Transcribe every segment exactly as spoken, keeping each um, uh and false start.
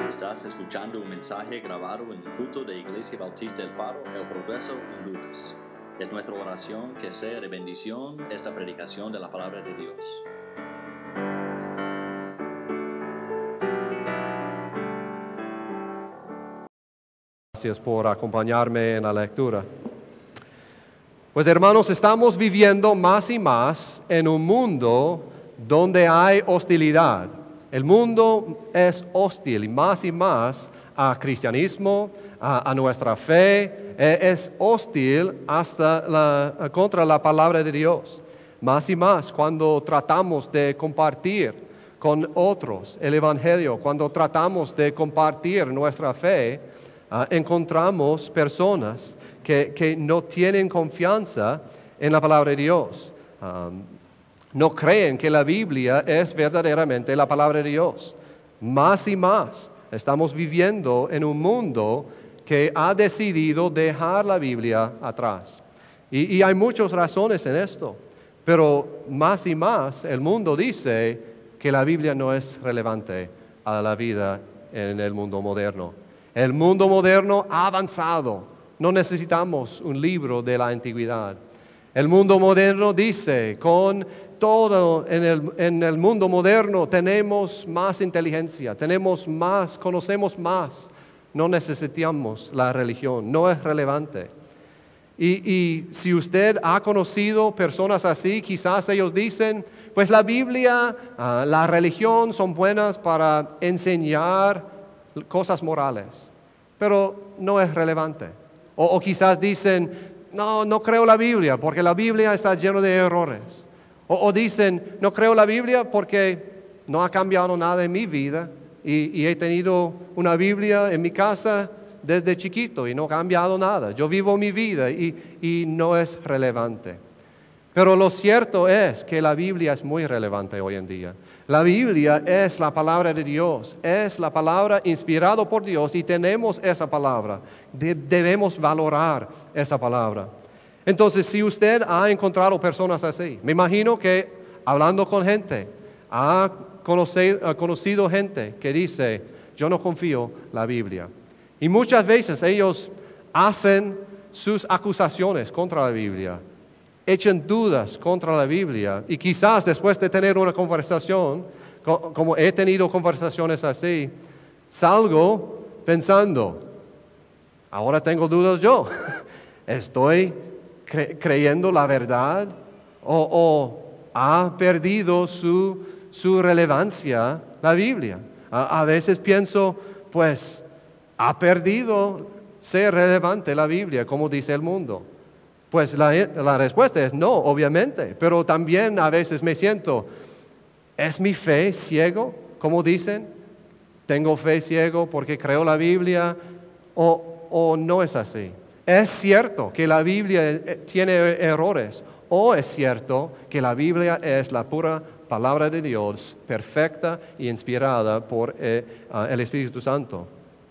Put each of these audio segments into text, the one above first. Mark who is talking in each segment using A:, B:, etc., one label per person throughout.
A: Estás escuchando un mensaje grabado en el culto de Iglesia Bautista El Faro, El Progreso, Honduras. Es nuestra oración que sea de bendición esta predicación de la palabra de Dios.
B: Gracias por acompañarme en la lectura. Pues hermanos, estamos viviendo más y más en un mundo donde hay hostilidad. El mundo es hostil y más y más a cristianismo, a, a nuestra fe, es hostil hasta la, contra la palabra de Dios. Más y más cuando tratamos de compartir con otros el Evangelio, cuando tratamos de compartir nuestra fe, uh, encontramos personas que, que no tienen confianza en la palabra de Dios. Um, No creen que la Biblia es verdaderamente la palabra de Dios. Más y más estamos viviendo en un mundo que ha decidido dejar la Biblia atrás. Y, y hay muchas razones en esto, pero más y más el mundo dice que la Biblia no es relevante a la vida en el mundo moderno. El mundo moderno ha avanzado. No necesitamos un libro de la antigüedad. El mundo moderno dice, con todo en el, en el mundo moderno tenemos más inteligencia, tenemos más, conocemos más. No necesitamos la religión, no es relevante. Y, y si usted ha conocido personas así, quizás ellos dicen, pues la Biblia, uh, la religión son buenas para enseñar cosas morales, pero no es relevante. O, o quizás dicen, no, no creo la Biblia porque la Biblia está llena de errores. O, o dicen, no creo la Biblia porque no ha cambiado nada en mi vida y, y he tenido una Biblia en mi casa desde chiquito y no ha cambiado nada. Yo vivo mi vida y, y no es relevante. Pero lo cierto es que la Biblia es muy relevante hoy en día. La Biblia es la palabra de Dios, es la palabra inspirada por Dios y tenemos esa palabra. De, debemos valorar esa palabra. Entonces, si usted ha encontrado personas así, me imagino que hablando con gente, ha conocido, ha conocido gente que dice, yo no confío en la Biblia. Y muchas veces ellos hacen sus acusaciones contra la Biblia, echan dudas contra la Biblia y quizás después de tener una conversación, como he tenido conversaciones así, salgo pensando, ahora tengo dudas yo, estoy cre- creyendo la verdad o, o ha perdido su, su relevancia la Biblia. A, a veces pienso, pues, ha perdido ser relevante la Biblia, como dice el mundo. Pues la, la respuesta es no, obviamente, pero también a veces me siento, ¿es mi fe ciego? Como dicen, ¿tengo fe ciego porque creo la Biblia o, o no es así? ¿Es cierto que la Biblia tiene errores o es cierto que la Biblia es la pura palabra de Dios, perfecta e inspirada por eh, uh, el Espíritu Santo?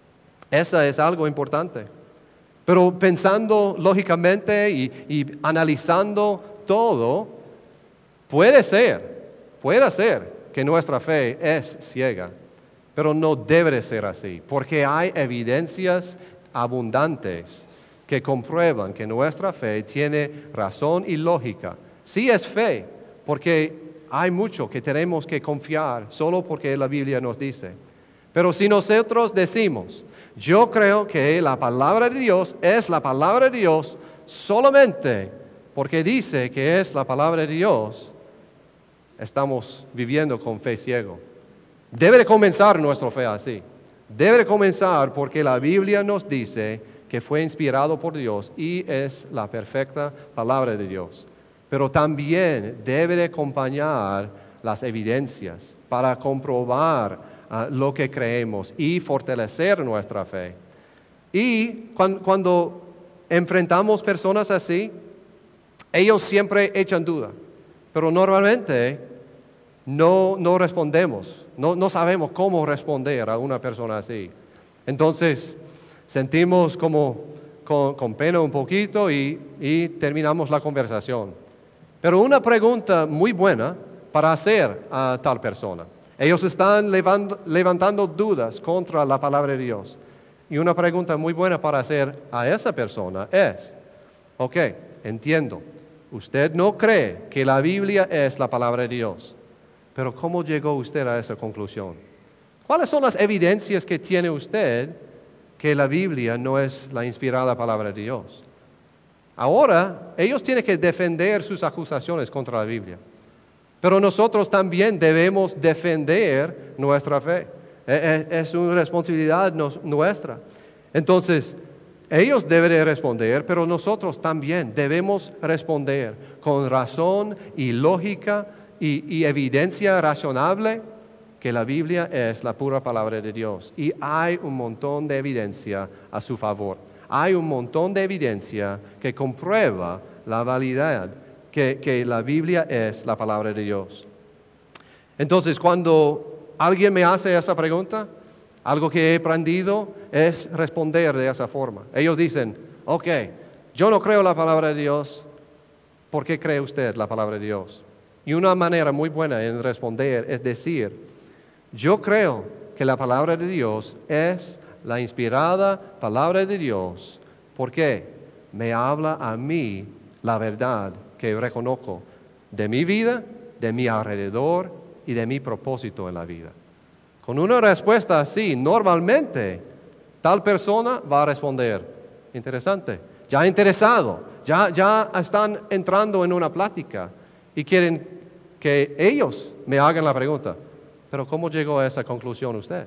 B: Eso es algo importante. Pero pensando lógicamente y, y analizando todo, puede ser, puede ser que nuestra fe es ciega, pero no debe ser así, porque hay evidencias abundantes que comprueban que nuestra fe tiene razón y lógica. Sí es fe, porque hay mucho que tenemos que confiar solo porque la Biblia nos dice. Pero si nosotros decimos, yo creo que la palabra de Dios es la palabra de Dios solamente porque dice que es la palabra de Dios, estamos viviendo con fe ciego. Debe de comenzar nuestra fe así. Debe de comenzar porque la Biblia nos dice que fue inspirado por Dios y es la perfecta palabra de Dios. Pero también debe de acompañar las evidencias para comprobar Uh, lo que creemos y fortalecer nuestra fe. Y cuando, cuando enfrentamos personas así, ellos siempre echan duda, pero normalmente no, no respondemos, no, no sabemos cómo responder a una persona así. Entonces sentimos como con, con pena un poquito y, y terminamos la conversación. Pero una pregunta muy buena para hacer a tal persona Ellos están levando, levantando dudas contra la palabra de Dios. Y una pregunta muy buena para hacer a esa persona es, ok, entiendo, usted no cree que la Biblia es la palabra de Dios, pero ¿cómo llegó usted a esa conclusión? ¿Cuáles son las evidencias que tiene usted que la Biblia no es la inspirada palabra de Dios? Ahora, ellos tienen que defender sus acusaciones contra la Biblia. Pero nosotros también debemos defender nuestra fe. Es una responsabilidad nuestra. Entonces, ellos deben responder, pero nosotros también debemos responder con razón y lógica y, y evidencia razonable que la Biblia es la pura palabra de Dios. Y hay un montón de evidencia a su favor. Hay un montón de evidencia que comprueba la validad Que, que la Biblia es la palabra de Dios. Entonces, cuando alguien me hace esa pregunta, algo que he aprendido es responder de esa forma. Ellos dicen, ok, yo no creo la palabra de Dios, ¿por qué cree usted la palabra de Dios? Y una manera muy buena en responder es decir, yo creo que la palabra de Dios es la inspirada palabra de Dios, porque me habla a mí la verdad que reconozco de mi vida, de mi alrededor y de mi propósito en la vida. Con una respuesta así, normalmente tal persona va a responder, interesante, ya interesado, ya, ya están entrando en una plática y quieren que ellos me hagan la pregunta, pero ¿cómo llegó a esa conclusión usted?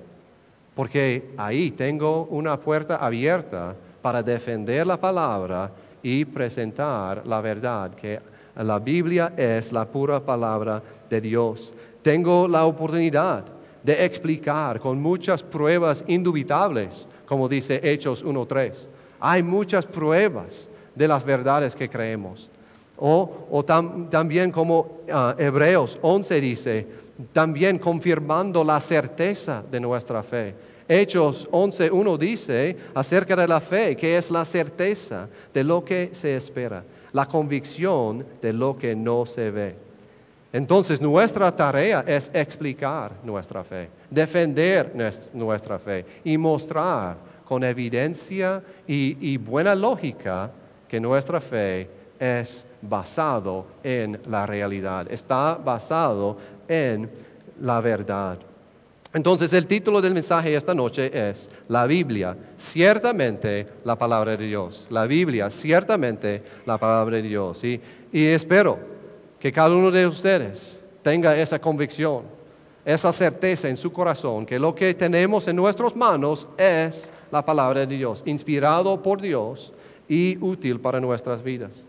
B: Porque ahí tengo una puerta abierta para defender la palabra y presentar la verdad, que la Biblia es la pura palabra de Dios. Tengo la oportunidad de explicar con muchas pruebas indubitables, como dice Hechos uno tres. Hay muchas pruebas de las verdades que creemos. O, o tam, también como uh, Hebreos once dice, también confirmando la certeza de nuestra fe. Hechos once uno dice acerca de la fe, que es la certeza de lo que se espera, la convicción de lo que no se ve. Entonces, nuestra tarea es explicar nuestra fe, defender nuestra fe y mostrar con evidencia y, y buena lógica que nuestra fe es basado en la realidad, está basado en la verdad. Entonces, el título del mensaje esta noche es La Biblia, ciertamente la palabra de Dios. La Biblia, ciertamente la palabra de Dios. Y, y espero que cada uno de ustedes tenga esa convicción, esa certeza en su corazón, que lo que tenemos en nuestras manos es la palabra de Dios, inspirado por Dios y útil para nuestras vidas.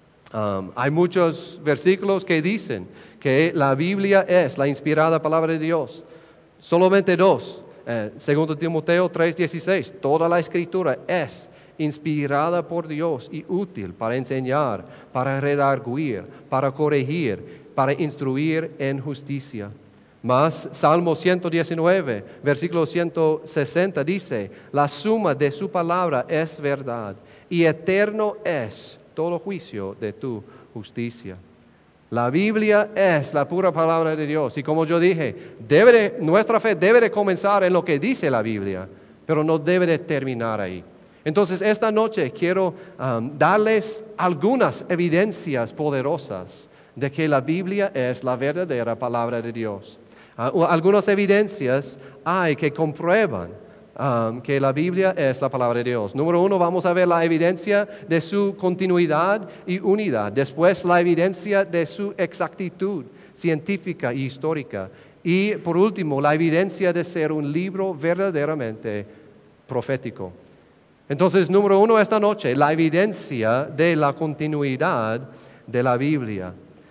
B: Um, hay muchos versículos que dicen que la Biblia es la inspirada palabra de Dios. Solamente dos, eh, segundo Timoteo tres dieciséis, toda la escritura es inspirada por Dios y útil para enseñar, para redarguir, para corregir, para instruir en justicia. Más Salmo ciento diecinueve, versículo ciento sesenta dice, la suma de su palabra es verdad y eterno es todo juicio de tu justicia. La Biblia es la pura palabra de Dios y como yo dije, debe de, nuestra fe debe de comenzar en lo que dice la Biblia, pero no debe de terminar ahí. Entonces esta noche quiero um, darles algunas evidencias poderosas de que la Biblia es la verdadera palabra de Dios. Uh, algunas evidencias hay que comprueban Um, que la Biblia es la palabra de Dios. Número uno, vamos a ver la evidencia de su continuidad y unidad. Después, la evidencia de su exactitud científica y histórica. Y por último, la evidencia de ser un libro verdaderamente profético. Entonces, número uno esta noche, la evidencia de la continuidad de la Biblia.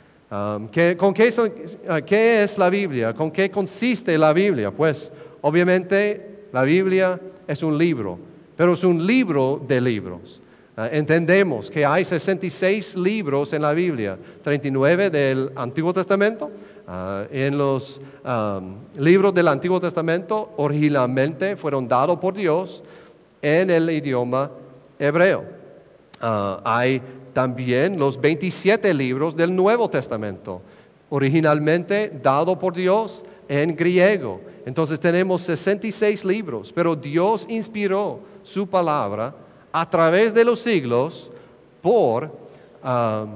B: Um, ¿qué, con qué, son, uh, ¿Qué es la Biblia? ¿Con qué consiste la Biblia? Pues, obviamente, la Biblia es un libro, pero es un libro de libros. Uh, entendemos que hay sesenta y seis libros en la Biblia, treinta y nueve del Antiguo Testamento. Uh, en los um, libros del Antiguo Testamento originalmente fueron dados por Dios en el idioma hebreo. Uh, hay también los veintisiete libros del Nuevo Testamento, originalmente dado por Dios en griego. Entonces tenemos sesenta y seis libros, pero Dios inspiró su palabra a través de los siglos por, um,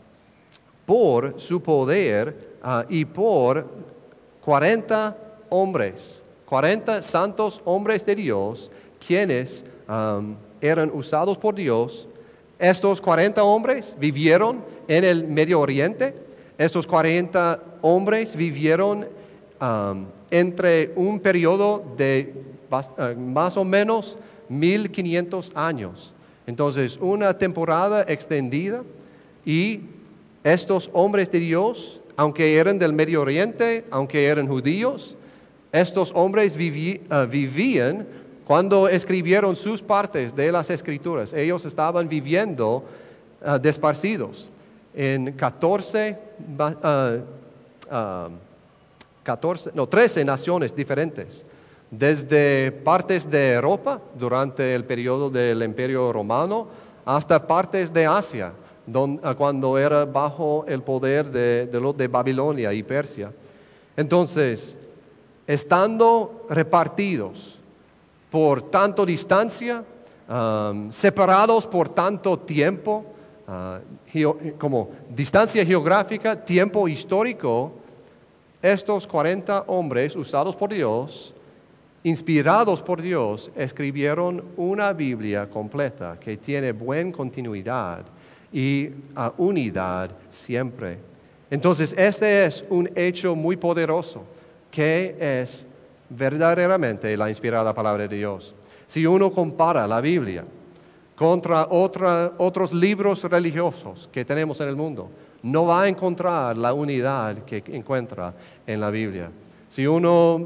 B: por su poder uh, y por cuarenta hombres, cuarenta santos hombres de Dios, quienes um, eran usados por Dios. Estos cuarenta hombres vivieron en el Medio Oriente. Estos cuarenta hombres vivieron um, entre un periodo de uh, más o menos mil quinientos años. Entonces, una temporada extendida, y estos hombres de Dios, aunque eran del Medio Oriente, aunque eran judíos, estos hombres viví, uh, vivían cuando escribieron sus partes de las Escrituras. Ellos estaban viviendo uh, desparcidos en catorce, uh, uh, catorce, no, trece naciones diferentes, desde partes de Europa durante el periodo del Imperio Romano hasta partes de Asia, donde, uh, cuando era bajo el poder de, de los de Babilonia y Persia. Entonces, estando repartidos por tanto distancia, um, separados por tanto tiempo, uh, geo, como distancia geográfica, tiempo histórico, estos cuarenta hombres usados por Dios, inspirados por Dios, escribieron una Biblia completa que tiene buena continuidad y uh, unidad siempre. Entonces, este es un hecho muy poderoso, que es verdaderamente la inspirada palabra de Dios. Si uno compara la Biblia contra otra, otros libros religiosos que tenemos en el mundo, no va a encontrar la unidad que encuentra en la Biblia. Si uno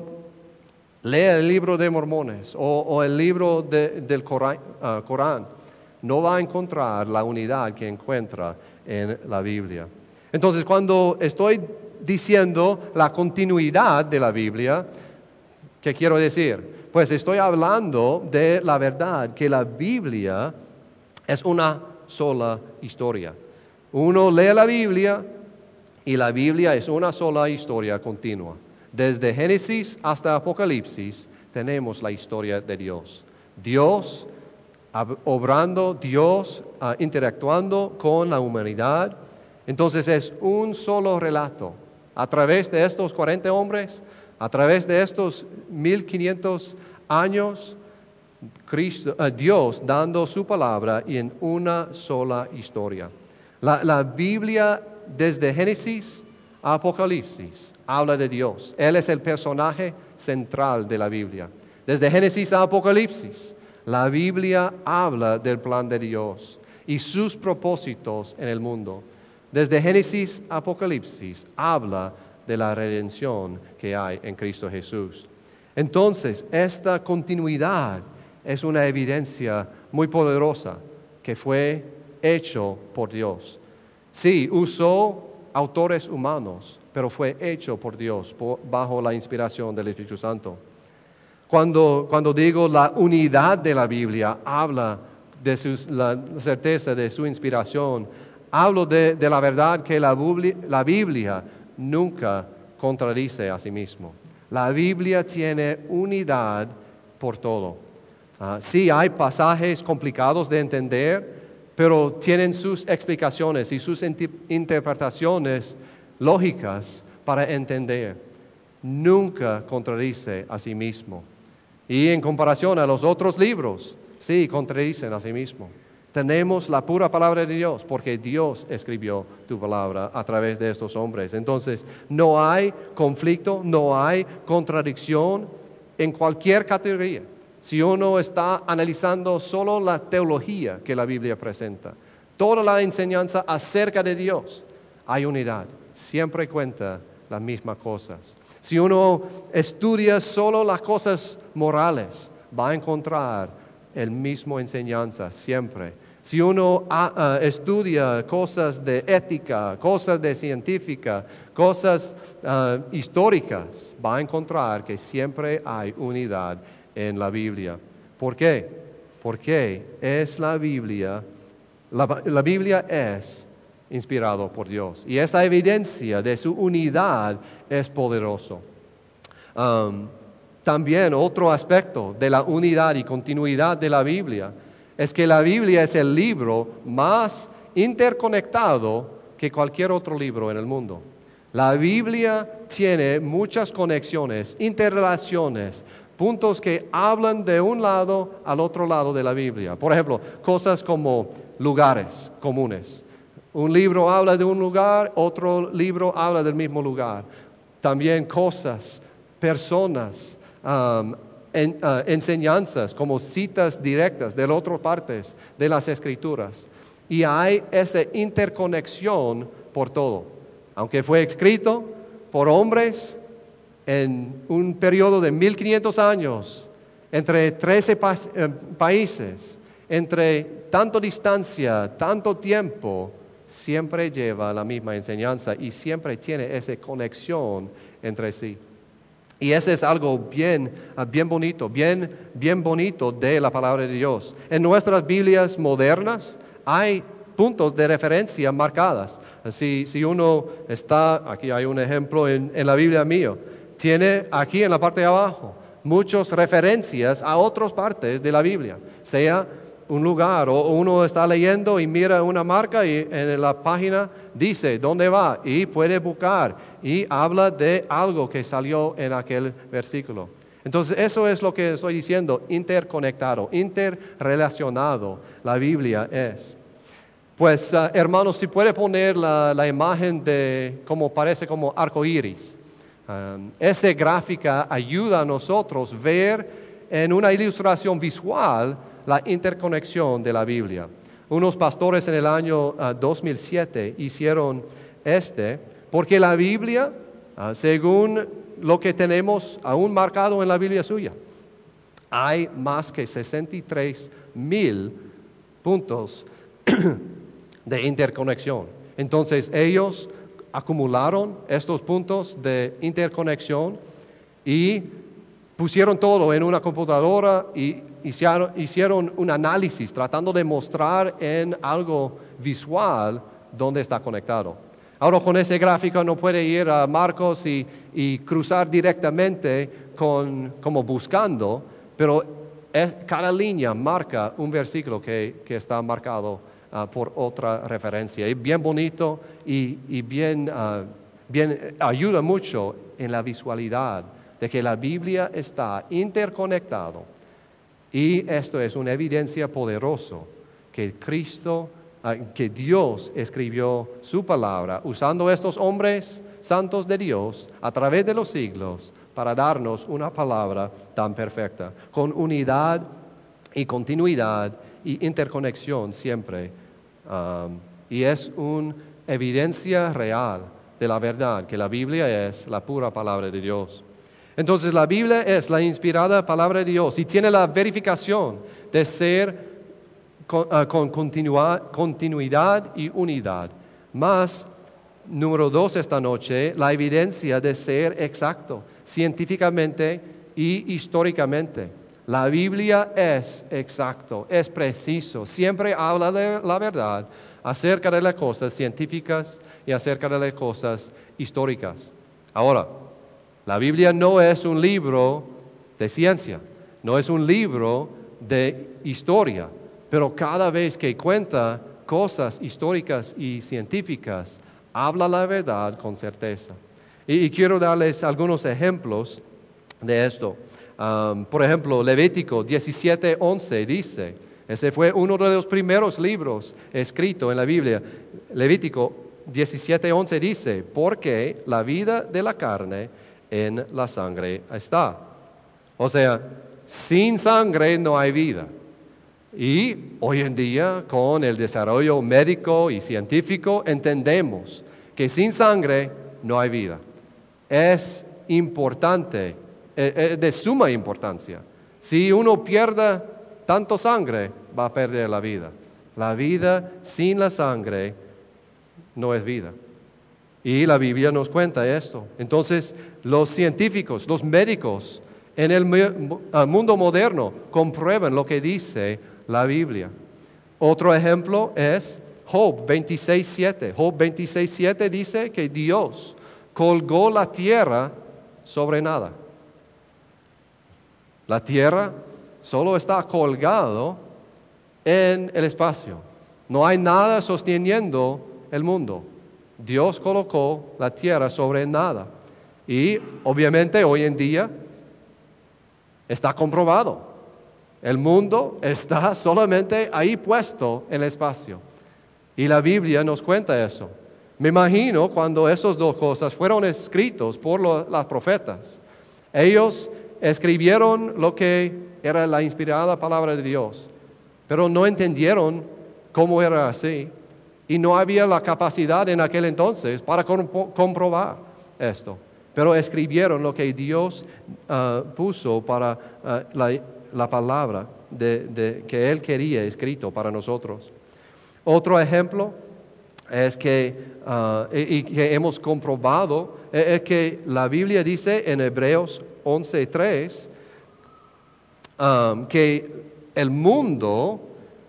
B: lee el libro de Mormones o, o el libro de, del Corán, uh, Corán, no va a encontrar la unidad que encuentra en la Biblia. Entonces, cuando estoy diciendo la continuidad de la Biblia, ¿qué quiero decir? Pues estoy hablando de la verdad que la Biblia es una sola historia. Uno lee la Biblia y la Biblia es una sola historia continua. Desde Génesis hasta Apocalipsis tenemos la historia de Dios. Dios obrando, Dios uh, interactuando con la humanidad. Entonces es un solo relato. A través de estos cuarenta hombres, a través de estos mil quinientos años, Cristo, uh, Dios dando su palabra en una sola historia. La, la Biblia, desde Génesis a Apocalipsis, habla de Dios. Él es el personaje central de la Biblia. Desde Génesis a Apocalipsis, la Biblia habla del plan de Dios y sus propósitos en el mundo. Desde Génesis a Apocalipsis habla de la redención que hay en Cristo Jesús. Entonces, esta continuidad es una evidencia muy poderosa que fue hecho por Dios. Sí, usó autores humanos, pero fue hecho por Dios por, bajo la inspiración del Espíritu Santo. Cuando, cuando digo la unidad de la Biblia, habla de sus, la certeza de su inspiración. Hablo de, de la verdad que la Biblia, la Biblia nunca contradice a sí mismo. La Biblia tiene unidad por todo. Uh, sí, hay pasajes complicados de entender, pero tienen sus explicaciones y sus interpretaciones lógicas para entender. Nunca contradice a sí mismo. Y en comparación a los otros libros, sí, contradicen a sí mismo. Tenemos la pura palabra de Dios, porque Dios escribió tu palabra a través de estos hombres. Entonces, no hay conflicto, no hay contradicción en cualquier categoría. Si uno está analizando solo la teología que la Biblia presenta, toda la enseñanza acerca de Dios, hay unidad. Siempre cuenta las mismas cosas. Si uno estudia solo las cosas morales, va a encontrar el mismo enseñanza siempre. Si uno uh, estudia cosas de ética, cosas de científica, cosas uh, históricas, va a encontrar que siempre hay unidad en la Biblia. ¿Por qué? Porque es la Biblia, la, la Biblia es inspirado por Dios. Y esa evidencia de su unidad es poderoso. Um, también otro aspecto de la unidad y continuidad de la Biblia es que la Biblia es el libro más interconectado que cualquier otro libro en el mundo. La Biblia tiene muchas conexiones, interrelaciones, puntos que hablan de un lado al otro lado de la Biblia. Por ejemplo, cosas como lugares comunes. Un libro habla de un lugar, otro libro habla del mismo lugar. También cosas, personas, um, en, uh, enseñanzas como citas directas de otras partes de las Escrituras. Y hay esa interconexión por todo. Aunque fue escrito por hombres en un periodo de mil quinientos años, entre trece pa- eh, países, entre tanta distancia, tanto tiempo, siempre lleva la misma enseñanza y siempre tiene esa conexión entre sí. Y ese es algo bien, bien bonito, bien, bien bonito de la palabra de Dios. En nuestras Biblias modernas hay puntos de referencia marcadas. Si, si uno está, aquí hay un ejemplo en, en la Biblia mío, tiene aquí en la parte de abajo muchas referencias a otras partes de la Biblia, sea un lugar o uno está leyendo y mira una marca y en la página dice dónde va y puede buscar y habla de algo que salió en aquel versículo. Entonces eso es lo que estoy diciendo, interconectado, interrelacionado la Biblia es. Pues uh, hermanos, si puede poner la, la imagen de como parece como arco iris. Um, esta gráfica ayuda a nosotros ver en una ilustración visual la interconexión de la Biblia. Unos pastores en el año uh, dos mil siete hicieron este, porque la Biblia, uh, según lo que tenemos aún marcado en la Biblia suya, hay más que sesenta y tres mil puntos de interconexión. Entonces ellos acumularon estos puntos de interconexión y pusieron todo en una computadora y hicieron, hicieron un análisis tratando de mostrar en algo visual dónde está conectado. Ahora con ese gráfico no puede ir a Marcos y, y cruzar directamente con, como buscando, pero es, cada línea marca un versículo que, que está marcado uh, por otra referencia. Es bien bonito y, y bien, uh, bien ayuda mucho en la visualidad de que la Biblia está interconectado. Y esto es una evidencia poderosa que Cristo, uh, que Dios escribió su palabra usando estos hombres santos de Dios a través de los siglos para darnos una palabra tan perfecta, con unidad y continuidad y interconexión siempre. Um, y es una evidencia real de la verdad, que la Biblia es la pura palabra de Dios. Entonces la Biblia es la inspirada palabra de Dios y tiene la verificación de ser con, uh, con continua, continuidad y unidad. Más, número dos esta noche, la evidencia de ser exacto, científicamente y históricamente. La Biblia es exacto, es preciso, siempre habla de la verdad acerca de las cosas científicas y acerca de las cosas históricas. Ahora, la Biblia no es un libro de ciencia, no es un libro de historia, pero cada vez que cuenta cosas históricas y científicas, habla la verdad con certeza. Y, y quiero darles algunos ejemplos de esto. Um, por ejemplo, Levítico diecisiete once dice, ese fue uno de los primeros libros escritos en la Biblia. Levítico diecisiete once dice, porque la vida de la carne en la sangre está. O sea, sin sangre no hay vida. Y hoy en día, con el desarrollo médico y científico, entendemos que sin sangre no hay vida. Es importante, es de suma importancia. Si uno pierde tanto sangre, va a perder la vida. La vida sin la sangre no es vida. Y la Biblia nos cuenta esto. Entonces, los científicos, los médicos en el mundo moderno comprueban lo que dice la Biblia. Otro ejemplo es Job veintiséis siete. Job veintiséis siete dice que Dios colgó la tierra sobre nada. La tierra solo está colgado en el espacio. No hay nada sosteniendo el mundo. Dios colocó la tierra sobre nada. Y obviamente hoy en día está comprobado. El mundo está solamente ahí puesto en el espacio. Y la Biblia nos cuenta eso. Me imagino cuando esas dos cosas fueron escritos por los, los profetas. Ellos escribieron lo que era la inspirada palabra de Dios, pero no entendieron cómo era así. Y no había la capacidad en aquel entonces para comp- comprobar esto. Pero escribieron lo que Dios uh, puso para uh, la, la palabra de, de, que Él quería escrito para nosotros. Otro ejemplo es que, uh, y, y que hemos comprobado, es que la Biblia dice en Hebreos once tres um, que el mundo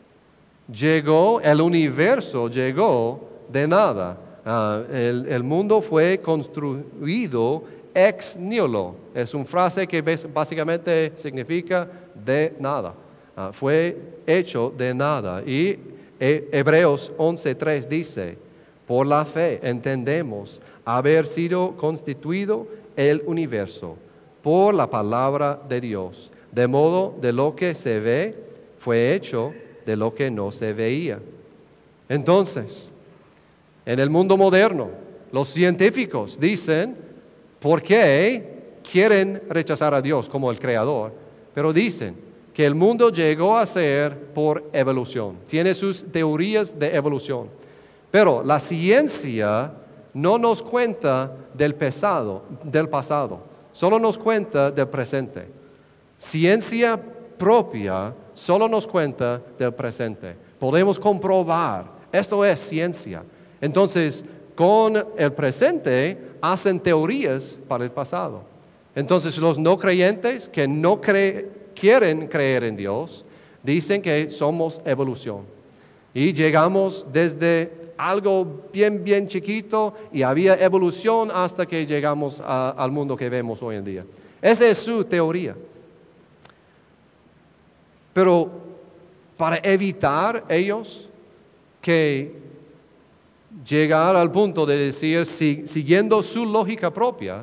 B: llegó, el universo llegó de nada. Uh, el, el mundo fue construido ex nihilo. Es una frase que básicamente significa de nada. Uh, fue hecho de nada. Y he, Hebreos once tres dice, por la fe entendemos haber sido constituido el universo por la palabra de Dios, de modo de lo que se ve fue hecho de lo que no se veía. Entonces, en el mundo moderno, los científicos dicen, ¿por qué quieren rechazar a Dios como el creador? Pero dicen que el mundo llegó a ser por evolución. Tiene sus teorías de evolución. Pero la ciencia no nos cuenta del pasado, del pasado, solo nos cuenta del presente. Ciencia propia solo nos cuenta del presente. Podemos comprobar, esto es ciencia. Entonces, con el presente hacen teorías para el pasado. Entonces, los no creyentes que no cre- quieren creer en Dios, dicen que somos evolución. Y llegamos desde algo bien, bien chiquito y había evolución hasta que llegamos a, al mundo que vemos hoy en día. Esa es su teoría. Pero para evitar ellos que llegar al punto de decir, si, siguiendo su lógica propia,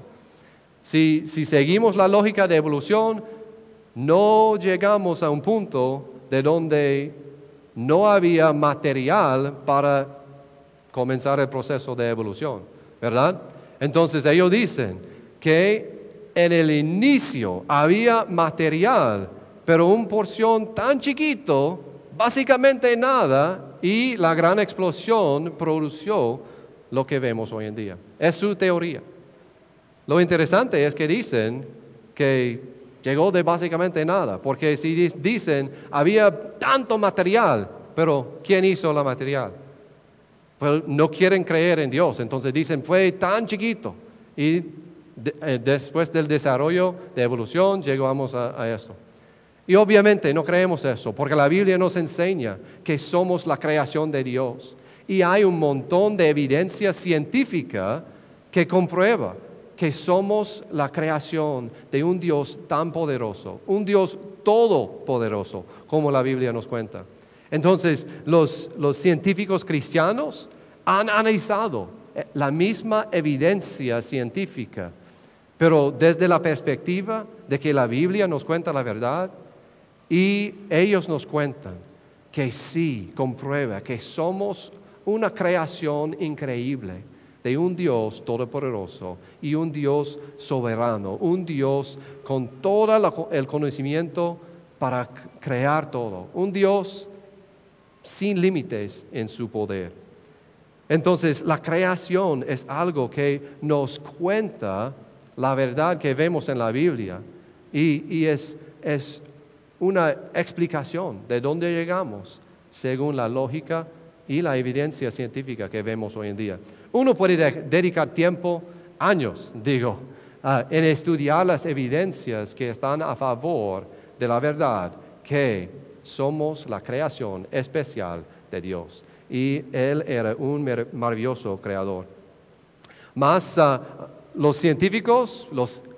B: si, si seguimos la lógica de evolución, no llegamos a un punto de donde no había material para comenzar el proceso de evolución, ¿verdad? Entonces ellos dicen que en el inicio había material, pero una porción tan chiquito, básicamente nada, y la gran explosión produjo lo que vemos hoy en día. Es su teoría. Lo interesante es que dicen que llegó de básicamente nada, porque si dicen había tanto material, pero ¿quién hizo la material? Pues no quieren creer en Dios, entonces dicen fue tan chiquito y de, eh, después del desarrollo de evolución llegamos a, a esto. Y obviamente no creemos eso, porque la Biblia nos enseña que somos la creación de Dios. Y hay un montón de evidencia científica que comprueba que somos la creación de un Dios tan poderoso, un Dios todopoderoso, como la Biblia nos cuenta. Entonces, los, los científicos cristianos han analizado la misma evidencia científica, pero desde la perspectiva de que la Biblia nos cuenta la verdad. Y ellos nos cuentan que sí, comprueba que somos una creación increíble de un Dios todopoderoso y un Dios soberano, un Dios con todo el conocimiento para crear todo, un Dios sin límites en su poder. Entonces, la creación es algo que nos cuenta la verdad que vemos en la Biblia y, y es, es una explicación de dónde llegamos según la lógica y la evidencia científica que vemos hoy en día. Uno puede de- dedicar tiempo, años, digo, uh, en estudiar las evidencias que están a favor de la verdad que somos la creación especial de Dios. Y Él era un mar- maravilloso creador. Más uh, los científicos, los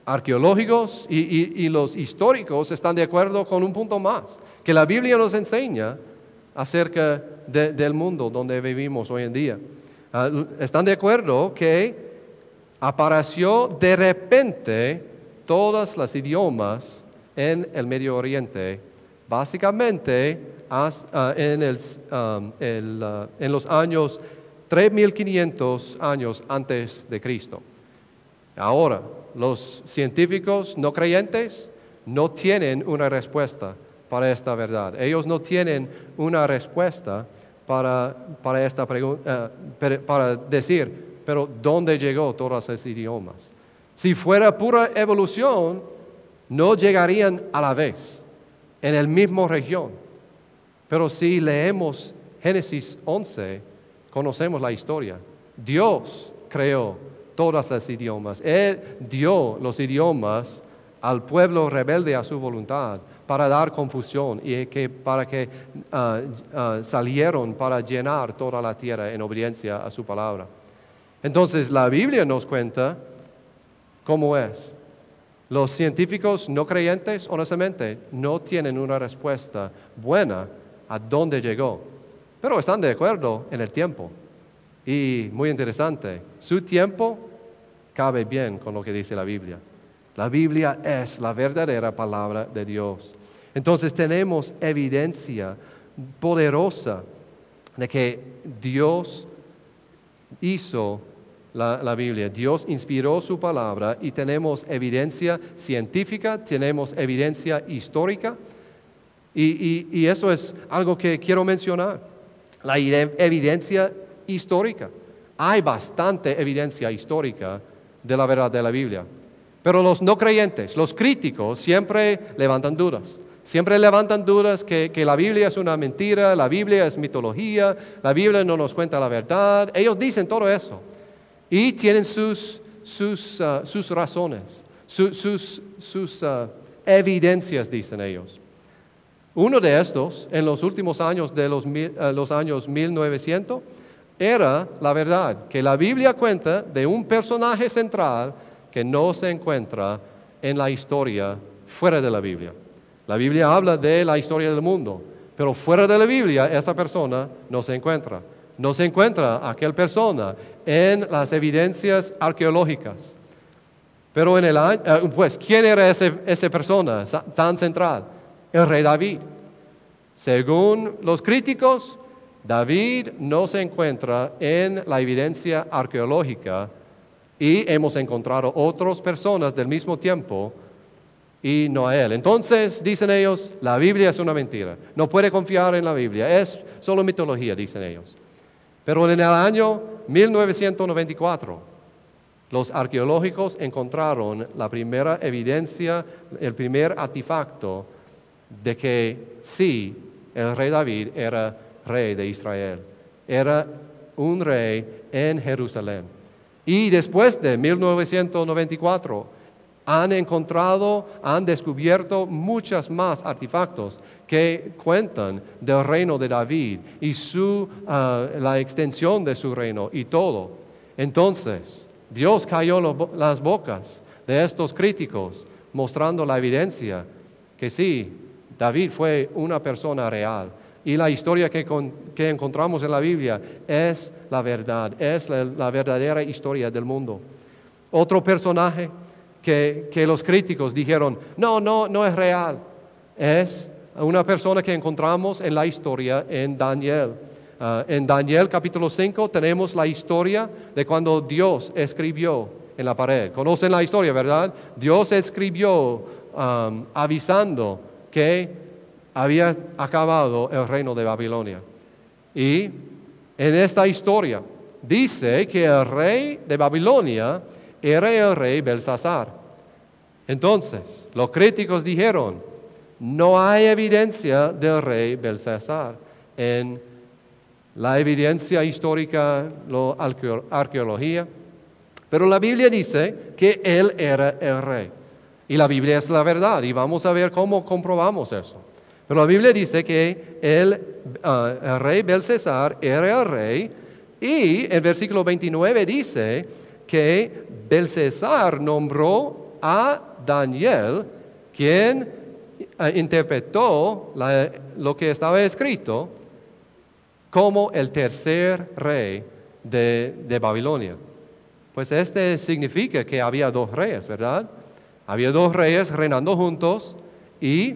B: arqueológicos y, y, y los históricos están de acuerdo con un punto más, que la Biblia nos enseña acerca de, del mundo donde vivimos hoy en día. Uh, están de acuerdo que apareció de repente todos los idiomas en el Medio Oriente, básicamente as, uh, en, el, um, el, uh, en los años tres mil quinientos años antes de Cristo. Ahora, los científicos no creyentes no tienen una respuesta para esta verdad. Ellos no tienen una respuesta para, para esta pregunta, uh, para decir, pero ¿dónde llegó todos esos idiomas? Si fuera pura evolución, no llegarían a la vez, en el mismo región. Pero si leemos Génesis once, conocemos la historia. Dios creó todos los idiomas. Él dio los idiomas al pueblo rebelde a su voluntad para dar confusión y que, para que uh, uh, salieron para llenar toda la tierra en obediencia a su palabra. Entonces la Biblia nos cuenta cómo es. Los científicos no creyentes, honestamente, no tienen una respuesta buena a dónde llegó, pero están de acuerdo en el tiempo. Y muy interesante, su tiempo cabe bien con lo que dice la Biblia. La Biblia es la verdadera palabra de Dios. Entonces tenemos evidencia poderosa de que Dios hizo la, la Biblia. Dios inspiró su palabra y tenemos evidencia científica, tenemos evidencia histórica. Y, y, y eso es algo que quiero mencionar, la evidencia histórica. Hay bastante evidencia histórica de la verdad de la Biblia. Pero los no creyentes, los críticos, siempre levantan dudas. Siempre levantan dudas que, que la Biblia es una mentira, la Biblia es mitología, la Biblia no nos cuenta la verdad. Ellos dicen todo eso. Y tienen sus, sus, uh, sus razones, su, sus, sus uh, evidencias, dicen ellos. Uno de estos, en los últimos años de los, uh, los años mil novecientos, era la verdad, que la Biblia cuenta de un personaje central que no se encuentra en la historia fuera de la Biblia. La Biblia habla de la historia del mundo, pero fuera de la Biblia esa persona no se encuentra. No se encuentra aquella persona en las evidencias arqueológicas. Pero en el año, pues, ¿quién era ese, esa persona tan central? El rey David. Según los críticos, David no se encuentra en la evidencia arqueológica y hemos encontrado otras personas del mismo tiempo y no a él. Entonces, dicen ellos, la Biblia es una mentira. No puede confiar en la Biblia, es solo mitología, dicen ellos. Pero en el año mil novecientos noventa y cuatro, los arqueológicos encontraron la primera evidencia, el primer artefacto de que sí, el rey David era rey de Israel. Era un rey en Jerusalén. Y después de mil novecientos noventa y cuatro, han encontrado, han descubierto muchos más artefactos que cuentan del reino de David y su, uh, la extensión de su reino y todo. Entonces, Dios cayó lo, las bocas de estos críticos, mostrando la evidencia que sí, David fue una persona real. Y la historia que, con, que encontramos en la Biblia es la verdad, es la, la verdadera historia del mundo. Otro personaje que, que los críticos dijeron, no, no, no es real, es una persona que encontramos en la historia en Daniel. Uh, en Daniel capítulo cinco tenemos la historia de cuando Dios escribió en la pared. Conocen la historia, ¿verdad? Dios escribió um, avisando que había acabado el reino de Babilonia. Y en esta historia dice que el rey de Babilonia era el rey Belsasar. Entonces, los críticos dijeron, no hay evidencia del rey Belsasar en la evidencia histórica, la arqueología, pero la Biblia dice que él era el rey. Y la Biblia es la verdad, y vamos a ver cómo comprobamos eso. Pero la Biblia dice que el, uh, el rey Belsasar era el rey, y el versículo veintinueve dice que Belsasar nombró a Daniel, quien eh, interpretó la, lo que estaba escrito como el tercer rey de, de Babilonia. Pues este significa que había dos reyes, ¿verdad? Había dos reyes reinando juntos y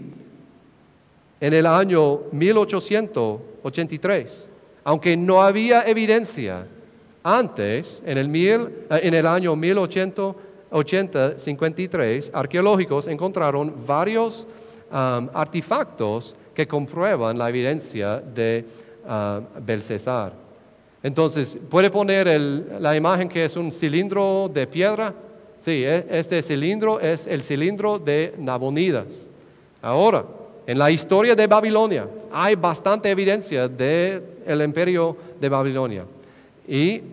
B: en el año mil ochocientos ochenta y tres, aunque no había evidencia antes, en el, mil, en el año mil ochocientos cincuenta y tres, arqueológicos encontraron varios um, artefactos que comprueban la evidencia de uh, Belsasar. Entonces, ¿puede poner el, la imagen que es un cilindro de piedra? Sí, este cilindro es el cilindro de Nabonidas. Ahora, en la historia de Babilonia hay bastante evidencia del imperio de Babilonia. Y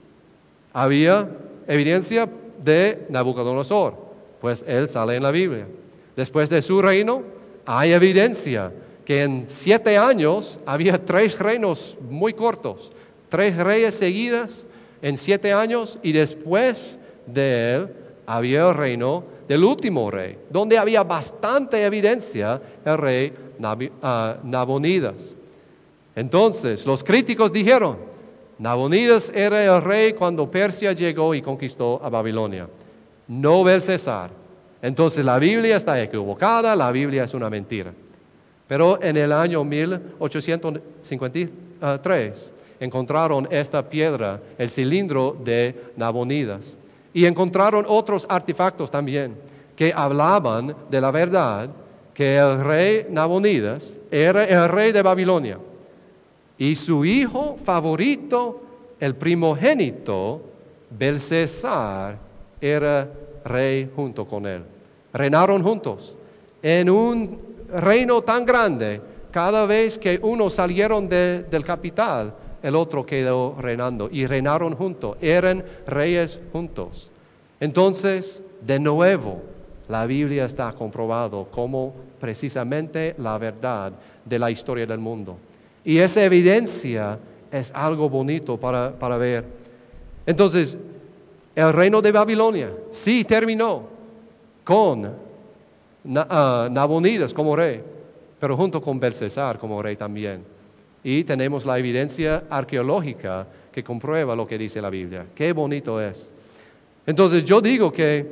B: había evidencia de Nabucodonosor, pues él sale en la Biblia. Después de su reino, hay evidencia que en siete años había tres reinos muy cortos, tres reyes seguidas en siete años, y después de él había el reino del último rey, donde había bastante evidencia, el rey Nabi, uh, Nabonidas. Entonces, los críticos dijeron, Nabonidas era el rey cuando Persia llegó y conquistó a Babilonia, no Belsasar. Entonces, la Biblia está equivocada, la Biblia es una mentira. Pero en el año mil ochocientos cincuenta y tres encontraron esta piedra, el cilindro de Nabonidas. Y encontraron otros artefactos también que hablaban de la verdad que el rey Nabonidas era el rey de Babilonia. Y su hijo favorito, el primogénito, Belsasar, era rey junto con él. Reinaron juntos. En un reino tan grande, cada vez que uno salieron de, del capital, el otro quedó reinando y reinaron juntos, eran reyes juntos. Entonces, de nuevo, la Biblia está comprobado como precisamente la verdad de la historia del mundo. Y esa evidencia es algo bonito para, para ver. Entonces, el reino de Babilonia sí terminó con Nabonidas como rey, pero junto con Belsasar como rey también. Y tenemos la evidencia arqueológica que comprueba lo que dice la Biblia. Qué bonito es. Entonces yo digo que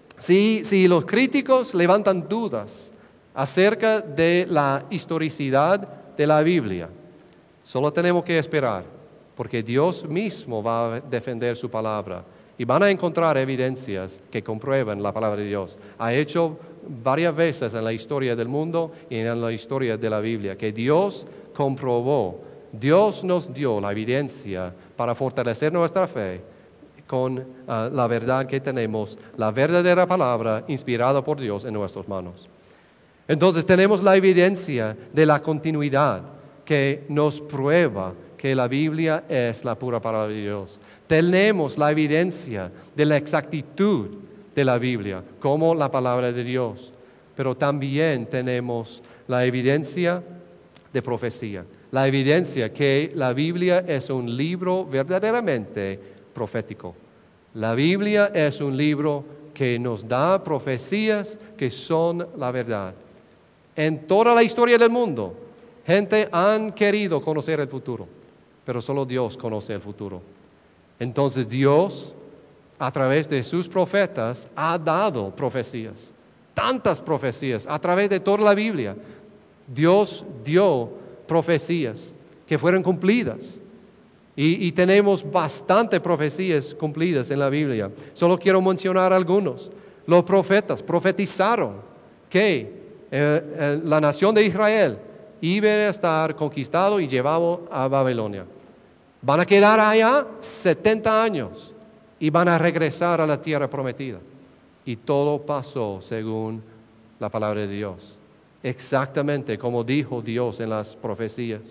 B: si, si los críticos levantan dudas acerca de la historicidad de la Biblia, solo tenemos que esperar, porque Dios mismo va a defender su palabra y van a encontrar evidencias que comprueban la palabra de Dios. Ha hecho varias veces en la historia del mundo y en la historia de la Biblia que Dios comprobó, Dios nos dio la evidencia para fortalecer nuestra fe con uh, la verdad que tenemos, la verdadera palabra inspirada por Dios en nuestras manos. Entonces tenemos la evidencia de la continuidad que nos prueba que la Biblia es la pura palabra de Dios. Tenemos la evidencia de la exactitud de la Biblia como la palabra de Dios, pero también tenemos la evidencia de profecía, la evidencia que la Biblia es un libro verdaderamente profético. La Biblia es un libro que nos da profecías que son la verdad. En toda la historia del mundo, gente han querido conocer el futuro, pero solo Dios conoce el futuro. Entonces Dios, a través de sus profetas, ha dado profecías, tantas profecías, a través de toda la Biblia. Dios dio profecías que fueron cumplidas. Y, y tenemos bastantes profecías cumplidas en la Biblia. Solo quiero mencionar algunos. Los profetas profetizaron que eh, eh, la nación de Israel iba a estar conquistado y llevado a Babilonia. Van a quedar allá setenta años y van a regresar a la tierra prometida. Y todo pasó según la palabra de Dios. Exactamente como dijo Dios en las profecías.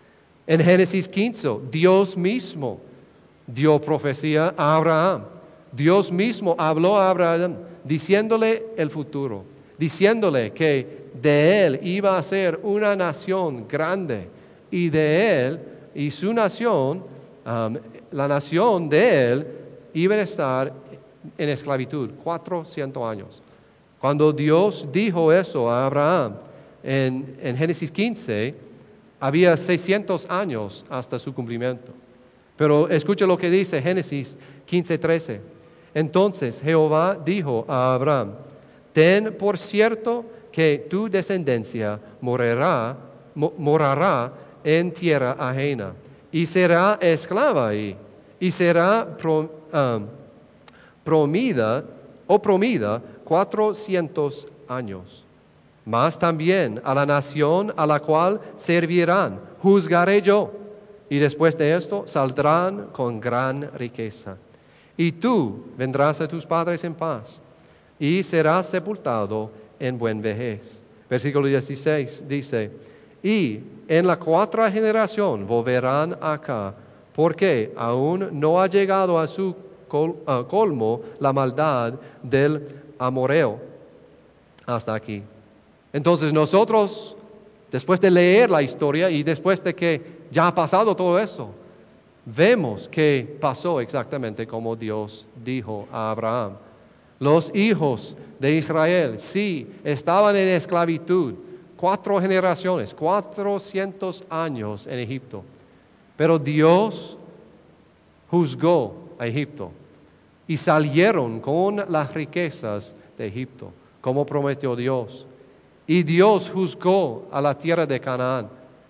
B: En Génesis quince, Dios mismo dio profecía a Abraham. Dios mismo habló a Abraham diciéndole el futuro, diciéndole que de él iba a ser una nación grande y de él y su nación, um, la nación de él, iba a estar en esclavitud, cuatrocientos años. Cuando Dios dijo eso a Abraham en, en Génesis quince, había seiscientos años hasta su cumplimiento. Pero escucha lo que dice Génesis quince, trece. Entonces Jehová dijo a Abraham, ten por cierto que tu descendencia morará, mo- morará en tierra ajena y será esclava ahí y será pro, um, promida o promida cuatrocientos años. Mas también a la nación a la cual servirán, juzgaré yo, y después de esto saldrán con gran riqueza. Y tú vendrás a tus padres en paz, y serás sepultado en buen vejez. Versículo dieciséis dice, y en la cuarta generación volverán acá, porque aún no ha llegado a su col, uh, colmo la maldad del amorreo. Hasta aquí. Entonces nosotros, después de leer la historia y después de que ya ha pasado todo eso, vemos que pasó exactamente como Dios dijo a Abraham. Los hijos de Israel, sí, estaban en esclavitud, cuatro generaciones, cuatrocientos años en Egipto. Pero Dios juzgó a Egipto y salieron con las riquezas de Egipto, como prometió Dios. Y Dios juzgó a la tierra de Canaán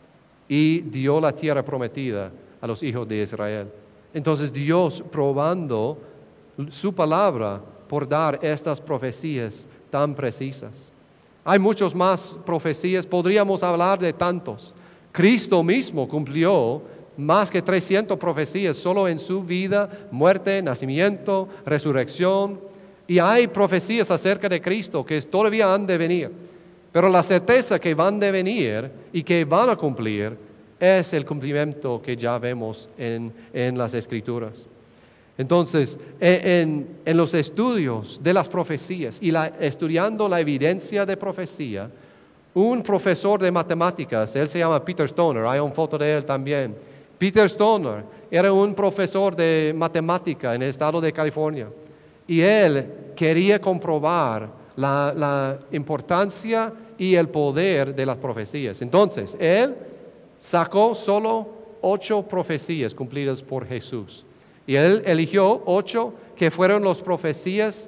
B: y dio la tierra prometida a los hijos de Israel. Entonces Dios probando su palabra por dar estas profecías tan precisas. Hay muchos más profecías, podríamos hablar de tantos. Cristo mismo cumplió más que trescientas profecías solo en su vida, muerte, nacimiento, resurrección. Y hay profecías acerca de Cristo que todavía han de venir. Pero la certeza que van de venir y que van a cumplir es el cumplimiento que ya vemos en, en las Escrituras. Entonces, en, en los estudios de las profecías y la, estudiando la evidencia de profecía, un profesor de matemáticas, él se llama Peter Stoner, hay una foto de él también. Peter Stoner era un profesor de matemática en el estado de California y él quería comprobar la, la importancia y el poder de las profecías. Entonces, él sacó solo ocho profecías cumplidas por Jesús. Y él eligió ocho que fueron las profecías,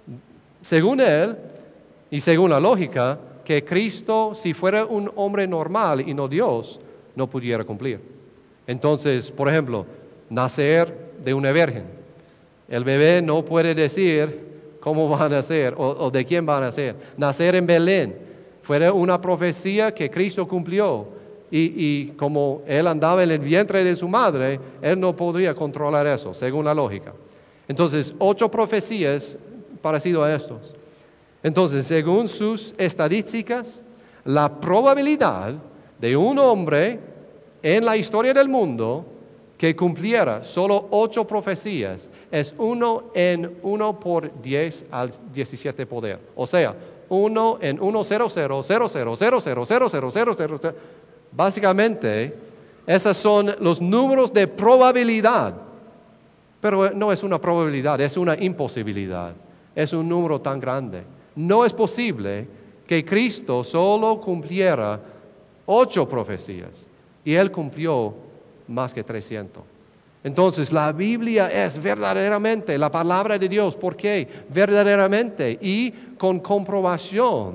B: según él y según la lógica, que Cristo, si fuera un hombre normal y no Dios, no pudiera cumplir. Entonces, por ejemplo, nacer de una virgen. El bebé no puede decir cómo va a nacer o, o de quién va a nacer. Nacer en Belén fue una profecía que Cristo cumplió y, y como él andaba en el vientre de su madre, él no podría controlar eso, según la lógica. Entonces, ocho profecías parecidas a estos. Entonces, según sus estadísticas, la probabilidad de un hombre en la historia del mundo que cumpliera solo ocho profecías es uno en uno por diez al diecisiete poder. O sea, uno en uno cero cero cero cero cero cero cero cero cero cero cero. Básicamente, esos son los números de probabilidad. Pero no es una probabilidad, es una imposibilidad. Es un número tan grande. No es posible que Cristo solo cumpliera ocho profecías y Él cumplió más que trescientas. Entonces, la Biblia es verdaderamente la palabra de Dios. ¿Por qué? Verdaderamente y con comprobación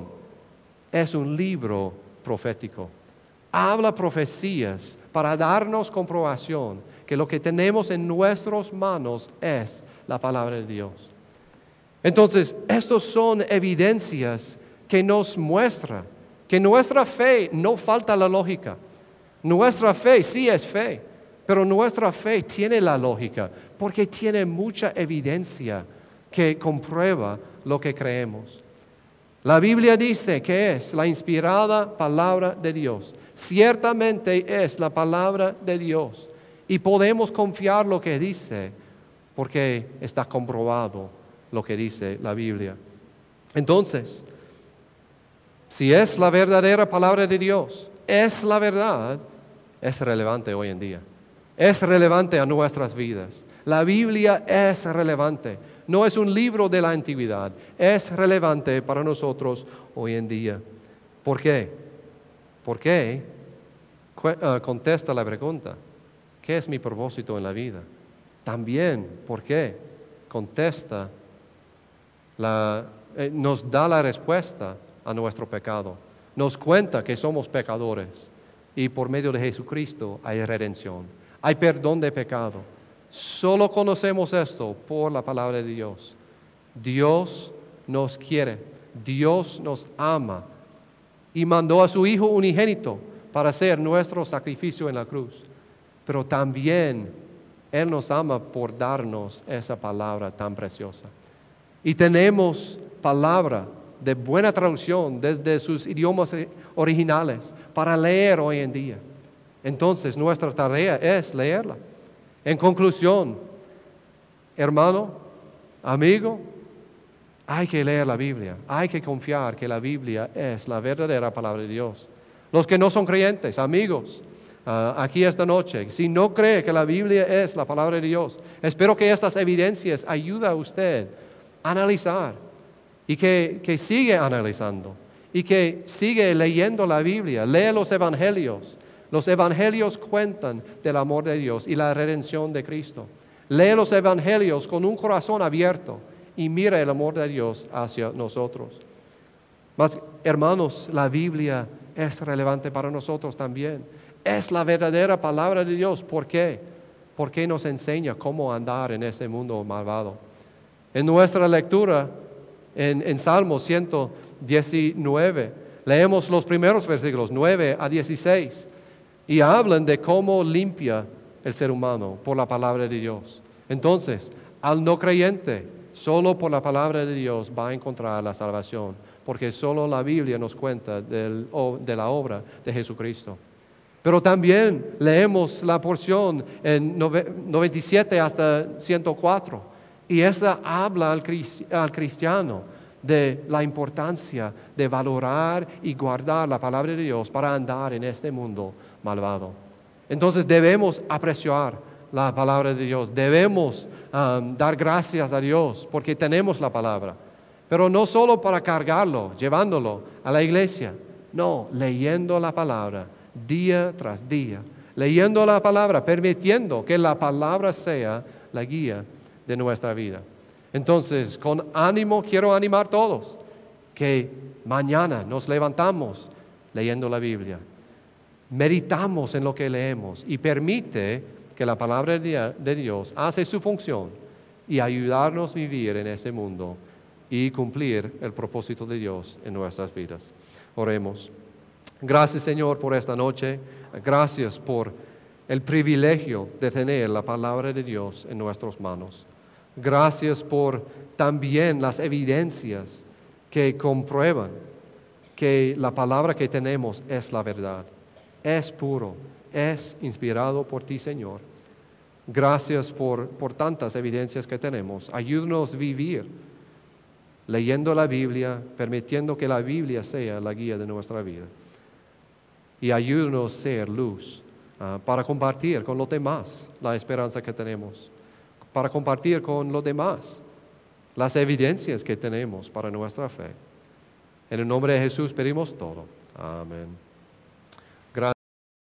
B: es un libro profético. Habla profecías para darnos comprobación que lo que tenemos en nuestras manos es la palabra de Dios. Entonces, estas son evidencias que nos muestran que nuestra fe no falta la lógica. Nuestra fe sí es fe, pero nuestra fe tiene la lógica porque tiene mucha evidencia que comprueba lo que creemos. La Biblia dice que es la inspirada palabra de Dios. Ciertamente es la palabra de Dios y podemos confiar lo que dice porque está comprobado lo que dice la Biblia. Entonces, si es la verdadera palabra de Dios, es la verdad, es relevante hoy en día. Es relevante a nuestras vidas. La Biblia es relevante. No es un libro de la antigüedad. Es relevante para nosotros hoy en día. ¿Por qué? ¿Por qué? Cu- uh, contesta la pregunta. ¿Qué es mi propósito en la vida? También, ¿por qué? Contesta, la, eh, nos da la respuesta a nuestro pecado. Nos cuenta que somos pecadores y por medio de Jesucristo hay redención, hay perdón de pecado. Solo conocemos esto por la palabra de Dios. Dios nos quiere, Dios nos ama y mandó a su Hijo unigénito para ser nuestro sacrificio en la cruz. Pero también Él nos ama por darnos esa palabra tan preciosa. Y tenemos palabra de buena traducción desde sus idiomas originales para leer hoy en día. Entonces nuestra tarea es leerla. En conclusión, hermano, amigo, hay que leer la Biblia, hay que confiar que la Biblia es la verdadera palabra de Dios. Los que no son creyentes, amigos, uh, aquí esta noche, si no cree que la Biblia es la palabra de Dios, espero que estas evidencias ayuden a usted a analizar y que, que sigue analizando y que sigue leyendo la Biblia, lee los evangelios. Los evangelios cuentan del amor de Dios y la redención de Cristo. Lee los evangelios con un corazón abierto y mira el amor de Dios hacia nosotros. Mas, hermanos, la Biblia es relevante para nosotros también. Es la verdadera palabra de Dios. ¿Por qué? Porque nos enseña cómo andar en este mundo malvado. En nuestra lectura, en, en Salmo ciento diecinueve, leemos los primeros versículos, nueve a dieciséis, y hablan de cómo limpia el ser humano por la palabra de Dios. Entonces, al no creyente, solo por la palabra de Dios va a encontrar la salvación, porque solo la Biblia nos cuenta del, de la obra de Jesucristo. Pero también leemos la porción en noventa y siete hasta ciento cuatro, y esa habla al, al cristiano de la importancia de valorar y guardar la palabra de Dios para andar en este mundo malvado. Entonces debemos apreciar la palabra de Dios, debemos um, dar gracias a Dios porque tenemos la palabra, pero no solo para cargarlo, llevándolo a la iglesia, no, leyendo la palabra día tras día, leyendo la palabra, permitiendo que la palabra sea la guía de nuestra vida. Entonces, con ánimo quiero animar a todos que mañana nos levantamos leyendo la Biblia, meditamos en lo que leemos y permite que la palabra de Dios hace su función y ayudarnos a vivir en ese mundo y cumplir el propósito de Dios en nuestras vidas. Oremos. Gracias, Señor, por esta noche. Gracias por el privilegio de tener la palabra de Dios en nuestras manos. Gracias por también las evidencias que comprueban que la palabra que tenemos es la verdad, es puro, es inspirado por ti, Señor. Gracias por, por tantas evidencias que tenemos. Ayúdanos a vivir leyendo la Biblia, permitiendo que la Biblia sea la guía de nuestra vida. Y ayúdanos a ser luz uh, para compartir con los demás la esperanza que tenemos, para compartir con los demás las evidencias que tenemos para nuestra fe. En el nombre de Jesús pedimos todo. Amén.